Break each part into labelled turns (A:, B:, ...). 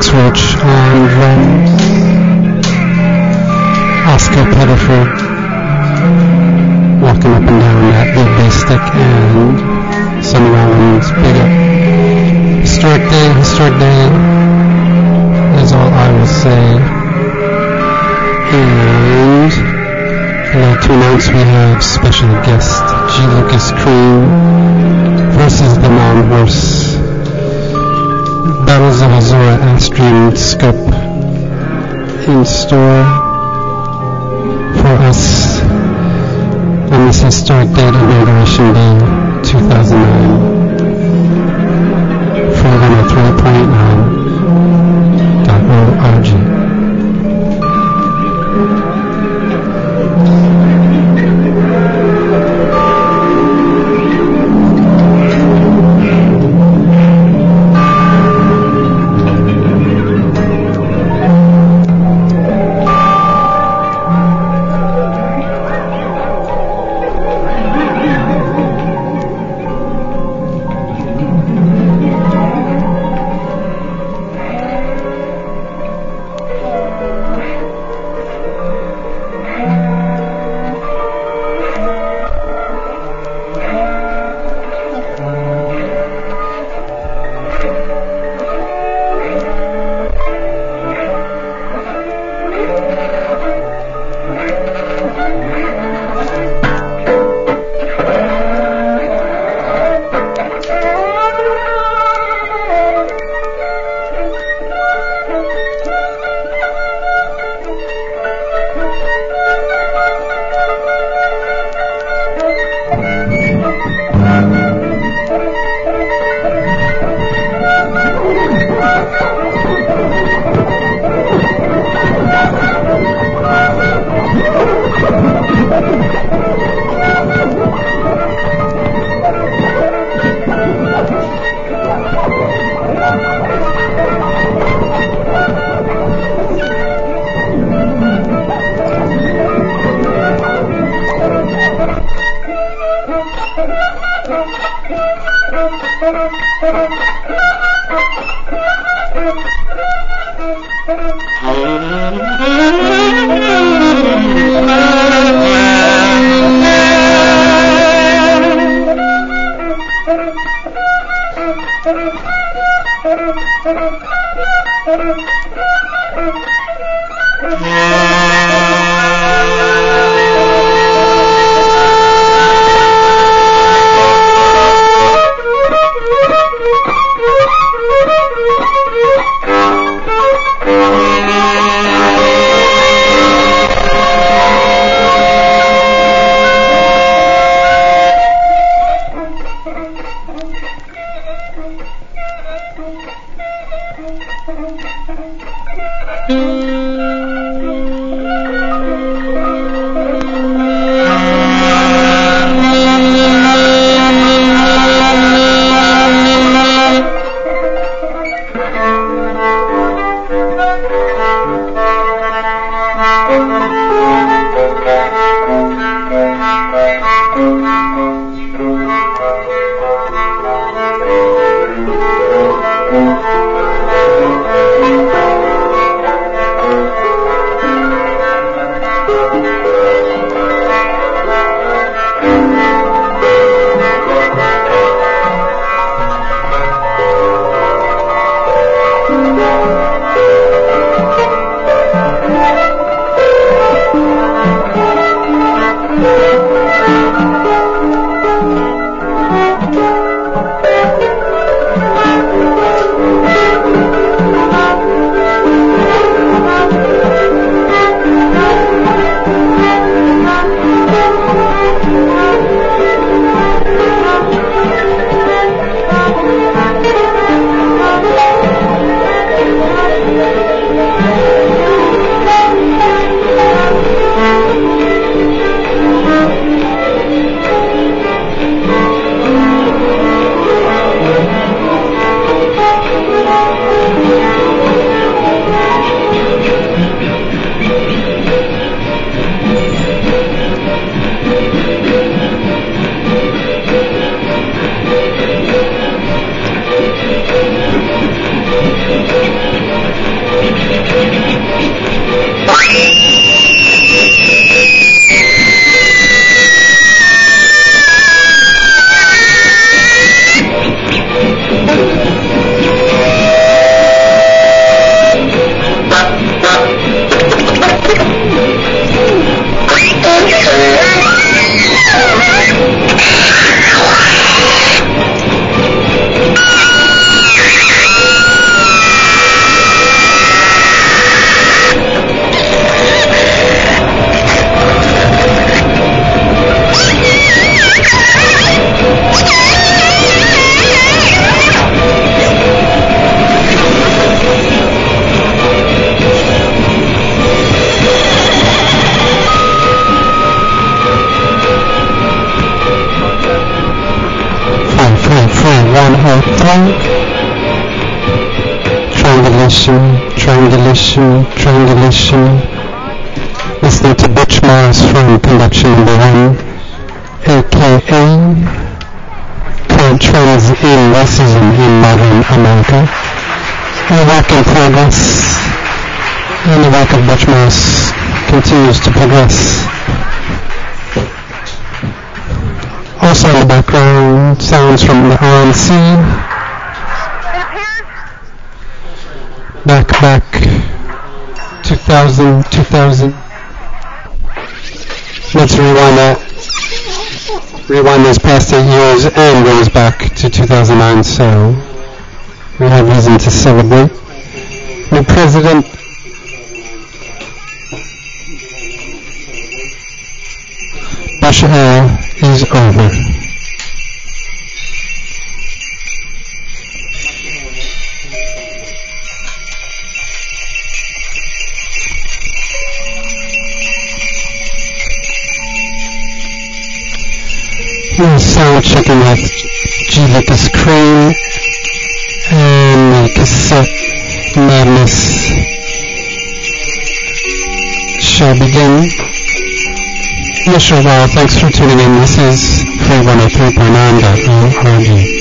A: Switch on drums, Oscar Pettiford walking up and down that big bass stick, and Sonny Rollins, big up. Historic day is all I will say. And I'd like to announce we have special guest G. Lucas Cream versus the Non-Horse. Battles of a Zoroastrian scope in store for us on this historic date of Inauguration Day 2009 for 103.9.org. triangle. Triangulation, triangulation, triangulation. Listening to Butch Morris from Conduction Number 1, aka Current Trends in Racism in Modern America. A work in progress, and the work of Butch Morris continues to progress. Also in the background, sounds from the RNC. Back, 2000. Let's rewind that. Rewind those past 8 years and goes back to 2009, so we have reason to celebrate. New president. Bush era is over. Here's sound checking with G. Lucas Crane and the cassette madness shall begin. Initial well, thanks for tuning in. This is Free 103.9.org.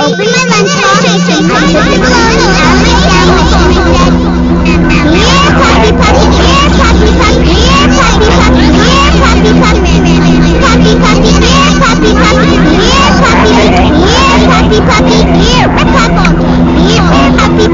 B: opened my lunchbox. I took the bologna out of my sandwich and I said, here, Puppy Puppy, here, Puppy Puppy, here, Puppy Puppy, here, Puppy Puppy, Puppy Puppy, here, Puppy Puppy, here, Puppy Puppy, here, Puppy Puppy, here, Puppy, here, Puppy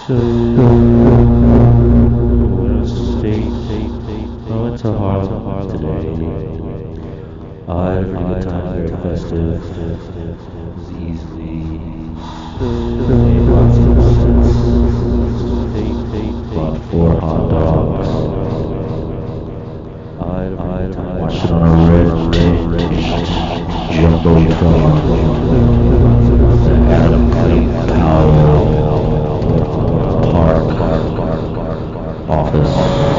C: So, we're in a state. Oh, it's a hard today. I had a pretty good time, very festive. It was easy. Lots of bought 4 hot dogs. I had a pretty good time. Watched it on a red jumbo the Adam Clayton Powell Park office.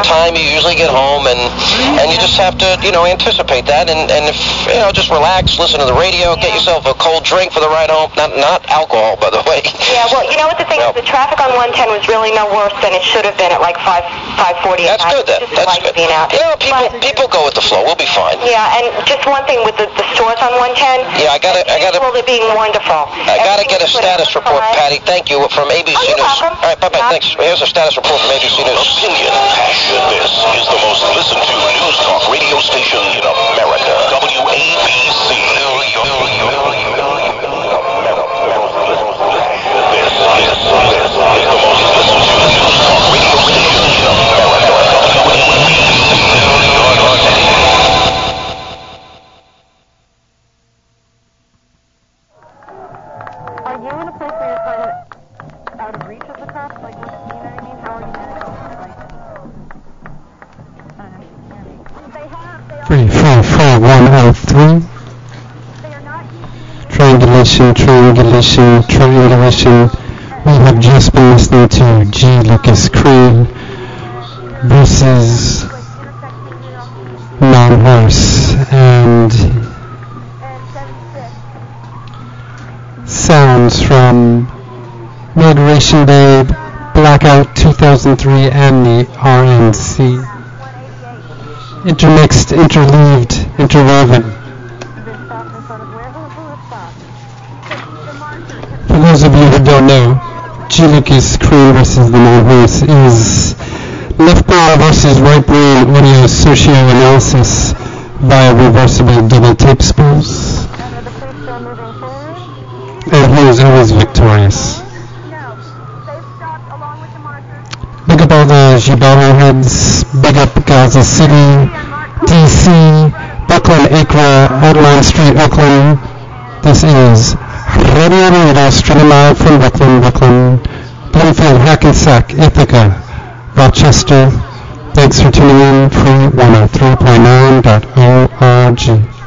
D: time you usually get home, and you just have to, anticipate that, and if, just relax, listen to the radio, get yourself a cold drink for the ride home. Not alcohol, by the way.
E: Yeah, well, you know what the thing is? The traffic on 110 was really no worse than it should have been at like 5:40 at night.
D: That's good, then. That's good.
E: Being out.
D: People go with the flow. We'll be fine.
E: Yeah, and just one thing with the stores on 110.
D: Yeah, I got to.
E: They're being wonderful.
D: I got to get a status report, Patty. Thank you, from ABC
E: News.
D: Welcome. All right, bye-bye. Thanks. Here's a status report from ABC News.
F: Opinion, passion. This is the most listened to news talk radio station in America. WABC.
E: Are you in a place where you're kind of out of reach of the cops? Like, you know what I mean? How are you managing?
A: 344103. Triangulation. We have just been listening to G. Lucas Creed versus Non-Horse, and sounds from Moderation Day, Blackout 2003, and the RNC. Intermixed, interleaved, interwoven. For those of you who don't know, G. Lucas Creed versus the Non-Horse is left brain versus right brain audio socio-analysis via reversible double tape spools. And he is always victorious. Big up all the Gibaro heads, big up Gaza City, DC, Brooklyn, Acre, Adeline Street, Oakland. This is Radio Reader, streaming live from Brooklyn, Bloomfield, Hackensack, Ithaca, Rochester. Thanks for tuning in, free 103.9.org.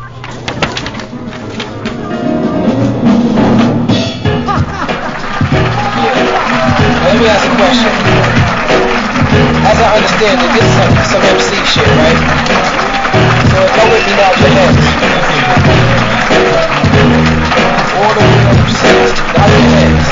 G: Let me ask a question. As I understand it, this is some MC shit, right? So go with me now with your hands. All the way up, now your hands.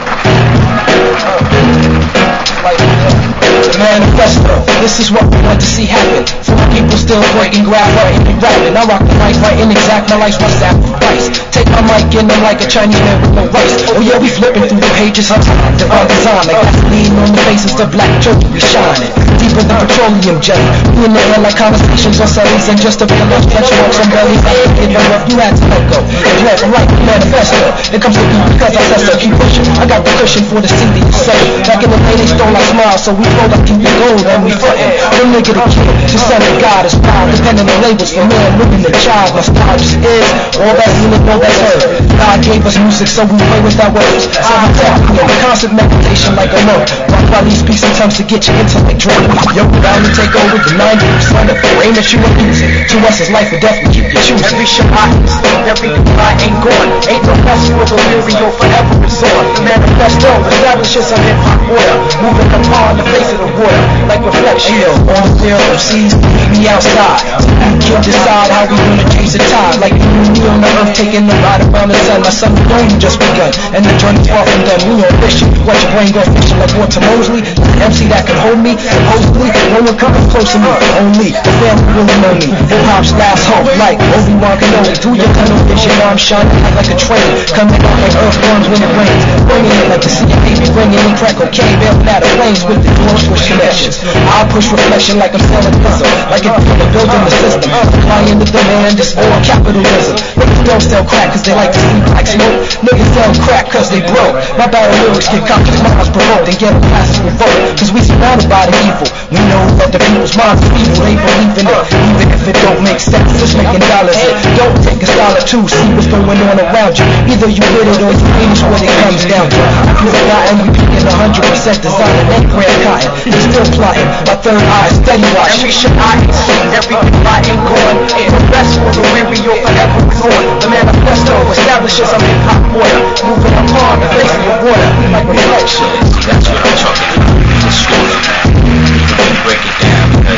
G: Like the manifesto. This is what we want to see happen. For my people still breaking, grab writing and rapping. I rock the mic, writing exact, my life's my sacrifice. Take my mic in them like a Chinese man with no rice. Oh yeah, we flipping through the pages of divine design. Like gasoline on the faces, the black turkey be shining. Deeper than petroleum jelly. We in the air like conversations on cellies. And just to be a little special on some bellies. I didn't know if you had to let go. And plan from like the manifesto. It comes to me because I said so. Keep pushing. I got the cushion for the CD to say. Back in the day they stole our smiles, so we roll like keep the gold and we frontin'. The nigga the kid, just son of God is proud. Depending on labels for man, women, the child. Nostalgia is all that you know that's heard. God gave us music, so we play with our words. So we talk, constant meditation like a monk. Rock by these pieces of tongues to get your intellect drained. Yo, bound to take over the 90% of the brain that you are using. To us, it's life or death, we keep you choosing. Every shot I ain't everything I ain't gone. Ain't no rest for the lyrical forever is on. The manifesto establishes a hip-hop order. Moving upon the face of the water like reflection. On the field of seas, meet me outside. We can decide how we gonna change the tide. Like you and me on the earth, taking the ride around the sun. My son, we only just begun, and the journey's far from done. We on mission, watch your brain go fishing like Walter Mosley. The MC that can hold me, supposedly, no one comes close to me. Only the family really know me. Hip-hop's last hope, like Obi-Wan Kenobi. Through your tunnel vision, I'm shining like a train. Coming out like earthworms when it rains. Bringing it like the sea, baby, bringing in crack cocaine. Bailing out of flames with the door switch connections. I push reflection like I'm selling pizza, like if I'm building the system. Supplying the demand, it's all capitalism. Niggas don't sell crack cause they like to see black smoke. Niggas sell crack cause they broke. My battle lyrics get conscious minds provoked and get passes revoked. Cause we surrounded by the evil. We know that the people's minds are evil. They believe in it, even if it don't make sense. Just making dollars it. Don't take a dollar to see what's going on around you. Either you with it or you ain't, is what it comes down to. If you forgotten, we picking 100% designing and grand cotton. You're still plotting. My third eye is steady watch. Every shit I ain't seen, everything I ain't gone. Ain't the best for the weary or forever is on. The manifesto establishes a hip-hop order. Moving upon the face of the water like reflection.
F: That's what I'm talking about. It's slow, man. You can break it down.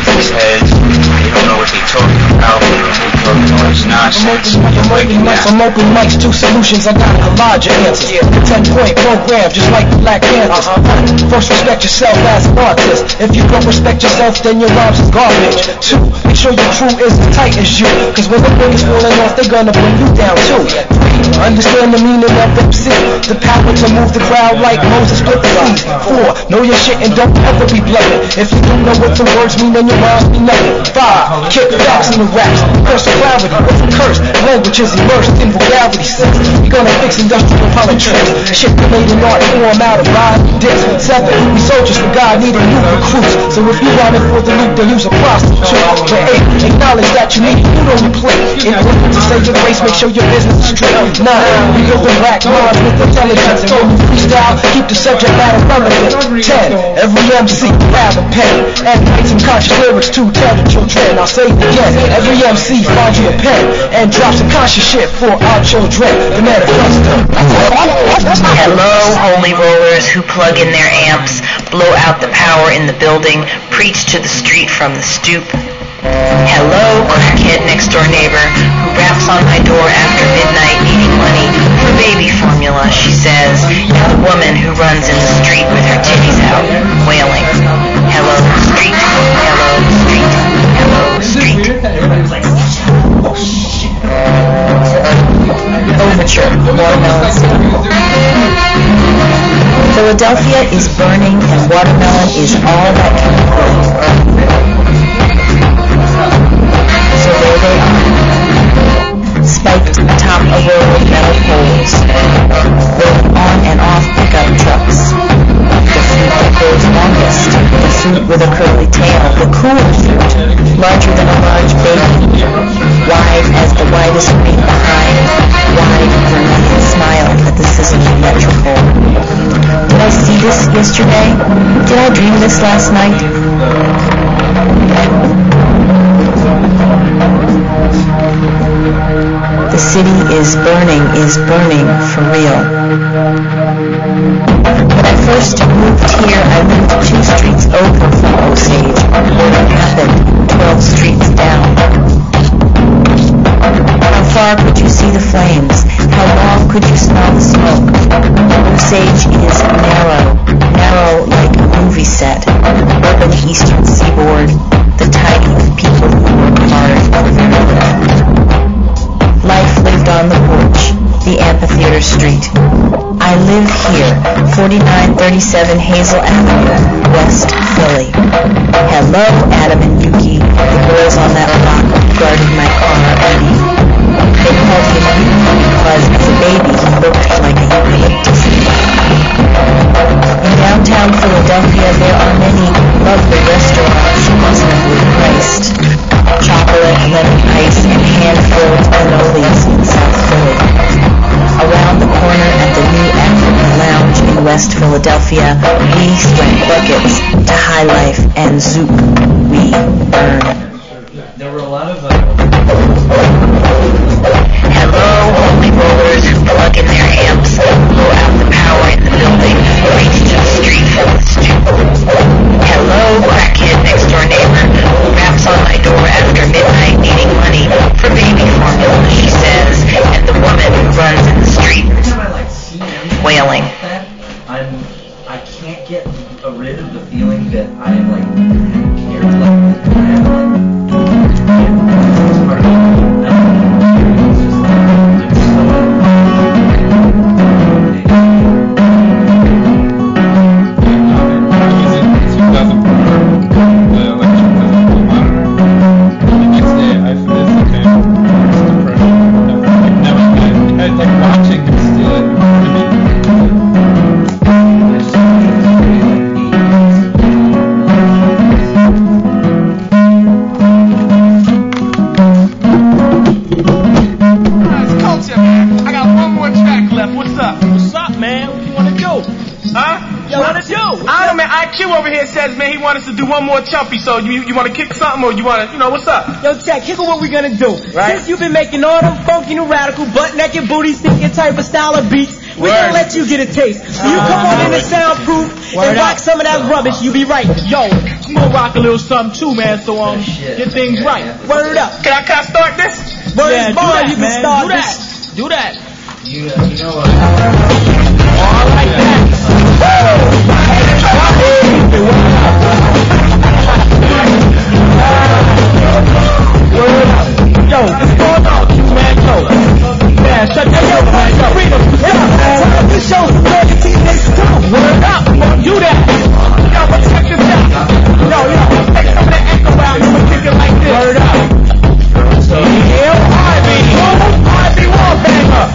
G: From open mics to solutions, I got a larger answer. The 10-point program, just like the Black Panthers. First, respect yourself as an artist. If you don't respect yourself, then your rhymes is garbage. 2, make sure your crew is as tight as you, cause when the wing is falling off, they're gonna bring you down too. 3, understand the meaning of MC, the power to move the crowd like Moses split the seas. 4, know your shit and don't ever be bluffing. If you don't know what the words mean, then your rhymes mean nothing. 5, kick facts in the raps, curse the gravity, it's a curse. Language is immersed in vulgarity. 6, you're gonna fix industrial politics. Shit made in art form out of rhyme dicks. 7, we soldiers for God need a new recruits. So if you running for the loop, then use a prostitute. But 8, acknowledge that you need food on your plate. In order to save your race, make sure your business is straight. 9, we build the black minds with intelligence. And when you freestyle, keep the subject matter relevant. 10, every MC have a pen and write some conscious lyrics to tell the children. I'll say it again, every MC find you a pen and drop some conscious shit for our children. The manifesto.
H: Hello, holy rollers who plug in their amps, blow out the power in the building, preach to the street from the stoop. Hello, crackhead next door neighbor who raps on my door after midnight needing money for baby formula, she says, and the woman who runs in the street with her titties out, wailing. Hello, street. Hello, street. Hello, street. Overture, Watermelon City. Philadelphia is burning and watermelon is all that can be heard. So there they are, spiked atop a row of metal poles, rolling on and off pickup trucks. The fruit that grows longest, the fruit with a curly tail, the cooler fruit, larger than a large baby, wide as the widest green behind, wide Vermilion smile at the sizzling metropole. Did I see this yesterday? Did I dream this last night? The city is burning for real. When I first moved here, I lived 2 streets over from Osage, where it happened, 12 streets down. How far could you see the flames? How long could you smell the smoke? Osage is narrow like a movie set, urban eastern seaboard, the tidy of people who work hard for very little. Life lived on the porch, the amphitheater street. I live here, 4937 Hazel Avenue, West Philly. Hello, Adam and Yuki, the girls on that block who guarded my car, Eddie. They called him Yuki because as a baby he looked like a eucalyptus. In downtown Philadelphia there are many lovely restaurants reasonably priced. Chocolate, lemon ice, and hand-filled cannolis in South Philly. Around the corner at the New African Lounge in West Philadelphia, we sweat buckets to High Life and Zouk. We burn.
I: There were a lot of
H: Hello, holy rollers who plug in their amps, blow out the power in the building, reach to the street from the stoop. Hello, crackhead next door neighbor who raps on my door after midnight needing money for baby formula, she says, and the woman who runs in the street, wailing.
I: I can't get rid of the feeling that I am like scared to like
J: one more chumpy, so you want to kick something or you want to, what's up?
K: Yo, Jack, kick what we gonna do. Right. Since you've been making all them funky new radical, butt-naked booty singing type of style of beats, we're gonna let you get a taste. So you come on in the soundproof and rock some of that rubbish, you be right.
J: Yo, I'm gonna rock a little something too, man, so get things right.
K: Word up.
J: Can I start this?
K: Word is born, you can start this. Do that.
I: You know what?
K: All like that. Word up. Yo, it's going on, man. Yo. Man, shut your yo, freedom. Yeah, this show's loyalty next time. Word up. Do that. Yo, but check this out. Yo, take some of that echo out and we'll kick it like this. Word up. So, Ivy Wallbanger,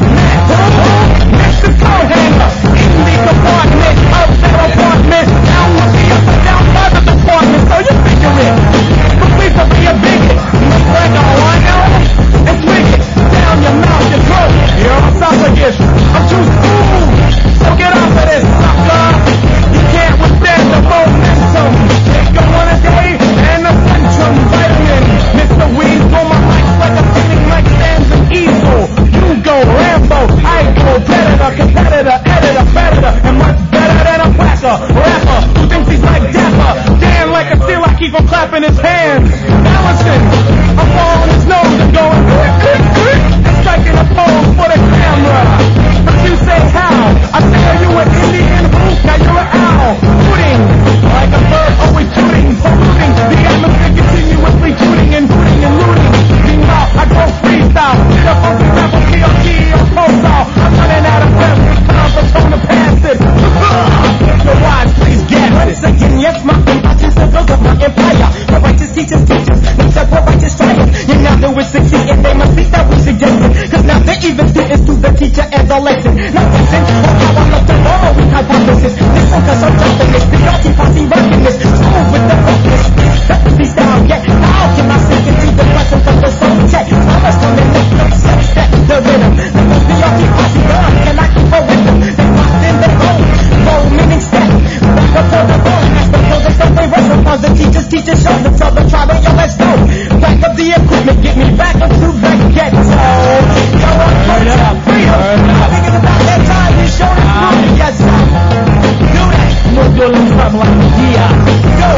K: Mr. Cohanger, in the compartment of their apartment, down with the upper down by the department, so you figure it. But please don't be a bigot, look like a wino, and swing it down your mouth, your throat, your esophagus. I'm too smooth, so get off of this, sucker. You can't withstand the momentum. Take a one a day and a Centrum vitamin. Mr. Weed, throw my mic like a spinning like stands an easel. You go Rambo, I go predator, competitor, editor, predator, and much better than a whacker, rapper who thinks he's like Dapper. Dan like a seal, I keep him clapping his hands, balancing. I'm on his nose and going and striking a pose for the camera. But you say how? I say are you an Indian who? Now you're an owl, shooting like a bird, always shooting, polluting the atmosphere, continuously shooting and looting and looting. Meanwhile, I go freestyle, the funky rapper, PLG or profile. I'm running out of breath, it's time for tone to pass it. So watch, please get it. Second, yes, my conscience is built of my empire. The righteous teachers, no separate righteous trials. You now do it succeed and they must see that we suggested. Cause now they even students to the teacher as a lesson. Now listen, how I love to know we hypothesis. Listen, cause I'm dropping this. The y'all keep posse rocking this. Smooth with the focus. That's the style, yeah. How can I sink into the presence of the soul check? I must on the next no sense that the rhythm. The most the y'all keep posse run. Can I keep a rhythm? They lost in their home. Roll meaning step. Back up for the bone. That's the clothes they don't they wrestle. Cause the teachers show them. Tell the tribe, yo, let's go. Back up the equipment. Get me back into the ghetto. Yo, I'm up. Freedom. Thinking about that time you showed it through. Yes, sir. Do that. No doing something like yeah. Go.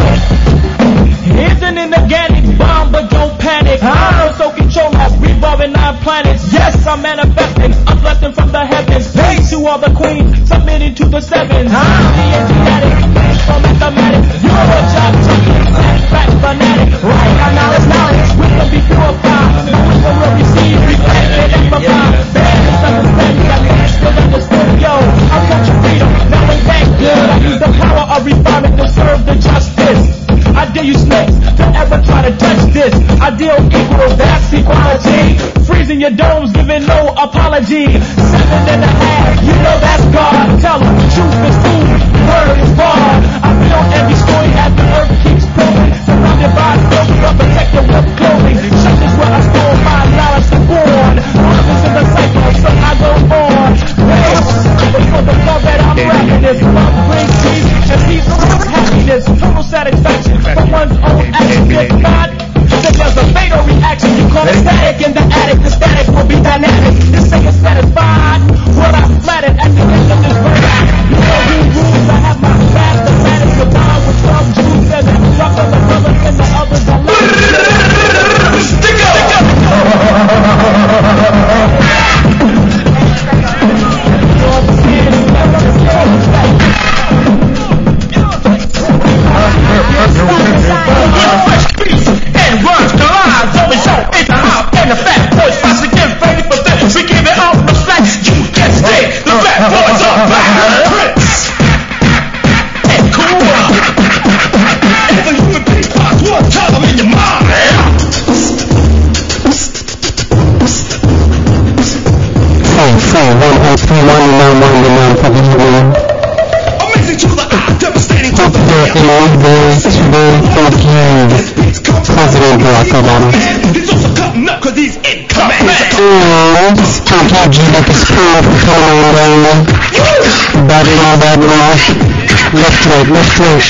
K: Isn't an organic bomb, but don't panic. I'm so control of revolving 9 planets. Yes, I'm manifesting. I'm blessing from the heavens. Hey to all the queens, submitting to the sevens. The Asiatic, so mathematics. You're a job junkie, back fanatic. Right, our knowledge. We can be purified. We will receive, reflected, and provide. Bad misunderstanding, I can't still understood. Yo, I'm country freedom, now ain't that good. I use the power of refinement to serve the justice. I dare you snakes to ever try to touch this. Ideal equals, that's equality. Freezing your domes, giving no apology. 7.5, you know that's God. Tell them, truth is food, word is bond. I feel every story as the earth keeps growing. Surrounded by silver, but protected with clothing. Church is where I stole my knowledge and born. Harvest in the cycle, so I go on. For the love that I'm rapping this. Love brings peace and peace brings happiness. Total satisfaction from one's own action. If not, then there's a fatal reaction. You call it static in the attic. The static will be dynamic. This thing is satisfied. What I'm flattered at the end of this verse. You know who rules. I have my fast. The man is the bomb with some juice. And then drop on the brothers and the others are like. Stick up! And runs the lines, always show in the house, and the fat boys fight again, ready for this. We give it all the flat, you can stay. The fat boys are back. Prince and cool. And the human being parts, one time in your mind.
A: 441031991 for the evening.
F: Amazing to the eye, devastating to the
A: Today, thank you, President Barack Obama.
F: He's also cutting up because he's in command.
A: And thank you, G. Lucas Crew, for coming on down. Bad north. Left, right.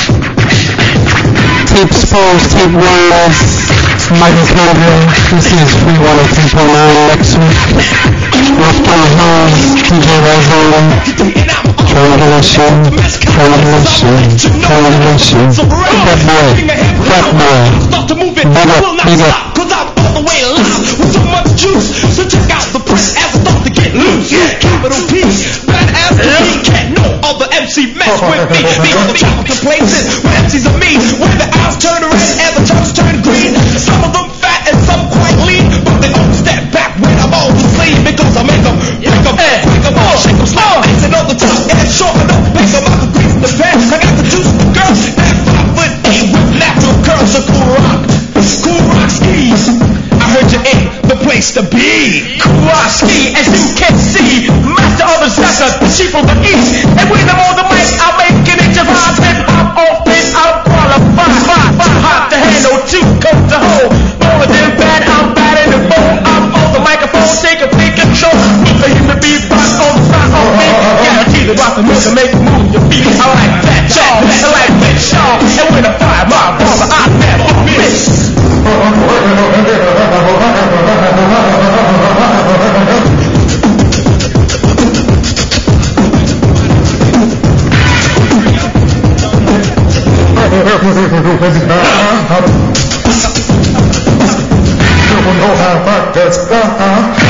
A: Tape Spurs, Tape Wireless, Michael Condon. This is Free 103.9 next week. Left on the Hills, DJ Roseland. Triangulation. Fat boy. Big up.
F: Cause I'm all the way alive with so much juice. So check out the press as a
K: mess with me. Be on the top of the places where MCs of me, where the eyes turn red and the tongues turn green. Some of them fat and some quite lean, but they all step back when I'm on the scene because I make them break them, break them all, shake them, slow, accent on the top and short enough, make them out the grease in the pants. I got the juice for girls that 5'8" with natural curls, so cool rock skis. I heard you ain't the place to be. Cool rock ski, as you can see, master of the sucker, the chief of the east, and when I'm on the mic, I'm making it just hot. I'm off this, I'm qualified, hot to handle, two coats to hold. More than bad, I'm bad in the bowl. I'm on the microphone, take control. For him to be rock on the front of me, guaranteed to rock the music, make you move your feet. I like that, y'all, I like that, y'all, and when I fire my brother, I never miss.
L: Don't know how about this.